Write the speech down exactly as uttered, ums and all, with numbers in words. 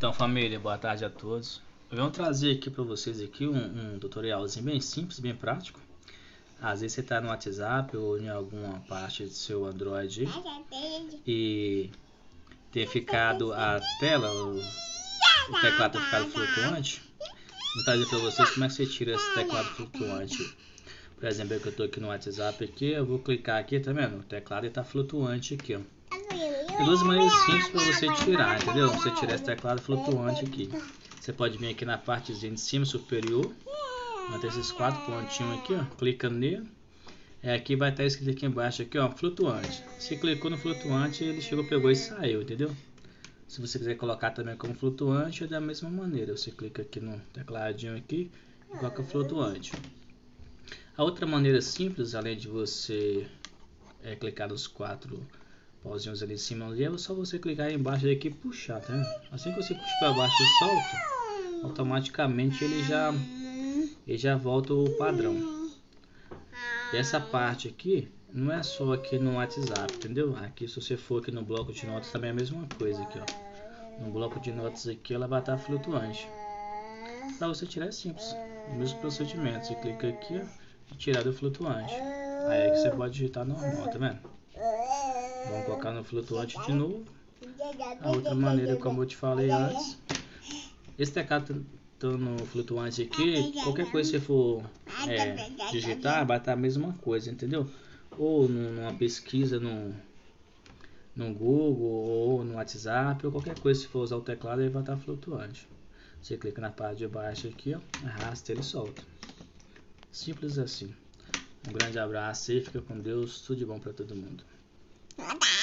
Então, família, boa tarde a todos. Vamos trazer aqui para vocês aqui um, um tutorialzinho bem simples, bem prático. Às vezes você está no WhatsApp ou em alguma parte do seu Android e tem ficado a tela, o, o teclado tem ficado flutuante. Vou trazer para vocês como é que você tira esse teclado flutuante. Por exemplo, eu que estou aqui no WhatsApp aqui, eu vou clicar aqui, tá vendo? O teclado está flutuante aqui, ó. Tem duas maneiras simples para você tirar, entendeu? Você tirar esse teclado flutuante aqui. Você pode vir aqui na partezinha de cima superior, manter esses quatro pontinhos aqui, ó, clica nele. É, aqui vai estar escrito aqui embaixo aqui, ó, flutuante. Se clicou no flutuante, ele chegou, pegou e saiu, entendeu? Se você quiser colocar também como flutuante, é da mesma maneira. Você clica aqui no tecladinho aqui e coloca flutuante. A outra maneira simples, além de você é, clicar nos quatro pauzinhos ali em cima ali, é só você clicar aí embaixo aqui e puxar, tá? Assim que você puxa para baixo e solta, automaticamente ele já ele já volta o padrão. E essa parte aqui não é só aqui no WhatsApp, entendeu? Aqui, se você for aqui no bloco de notas, também é a mesma coisa aqui, ó. No bloco de notas aqui ela vai estar flutuante. Para você tirar é simples, o mesmo procedimento. Você clica aqui, ó, e tirar do flutuante. Aí é que você pode digitar normal, tá vendo? Vamos colocar no flutuante de novo. A outra maneira, como eu te falei antes, esse teclado no flutuante aqui, qualquer coisa que você for é, digitar, vai estar a mesma coisa, entendeu? Ou numa pesquisa no, no Google, ou no WhatsApp, ou qualquer coisa, se for usar o teclado, ele vai estar flutuante. Você clica na parte de baixo aqui, ó, arrasta ele e solta. Simples assim. Um grande abraço e fica com Deus, tudo de bom para todo mundo.